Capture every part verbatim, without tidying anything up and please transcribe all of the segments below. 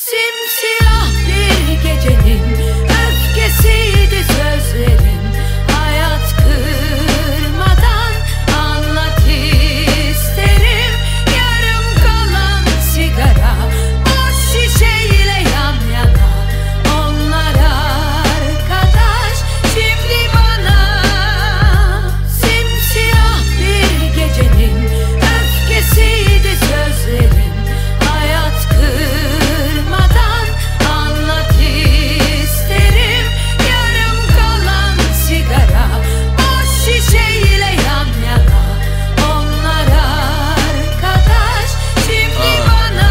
Simsiyah bir gecenin öfkesiydi sözlerin. Hayat kırmadan anlat isterim. Yarım kalan sigara boş şişeyle yan yana. Onlar arkadaş şimdi bana. Simsiyah bir gecenin öfkesiydi sözlerin. Hayat kırmadan anlat isterim. Yarım kalan sigara boş şişeyle yan yana. Onlar arkadaş şimdi bana.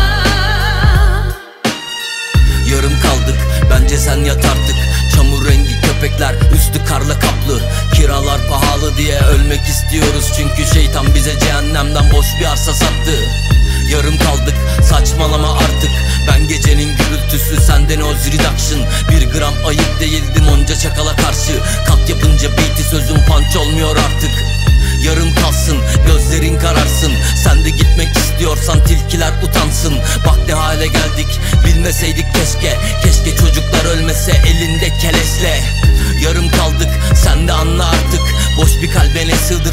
Yarım kaldık, bence sen yat artık. Çamur rengi köpekler, üstü karla kaplı. Kiralar pahalı diye ölmek istiyoruz. Çünkü şeytan bize cehennemden boş bir arsa sattı. Yarım kaldık, saçmalama artık. Ben gecenin gürültüsü, senden o reduction. Bir gram ayıp değildim onca çakala karşı. Kalk yapınca beat'i sözüm punch olmuyor artık. Yarım kalsın, gözlerin kararsın. Sen de gitmek istiyorsan tilkiler utansın. Bak ne hale geldik, bilmeseydik keşke. Keşke çocuklar ölmese elinde keleşle. Yarım kaldık, sen de anla artık. Boş bir kalbe ne sığdı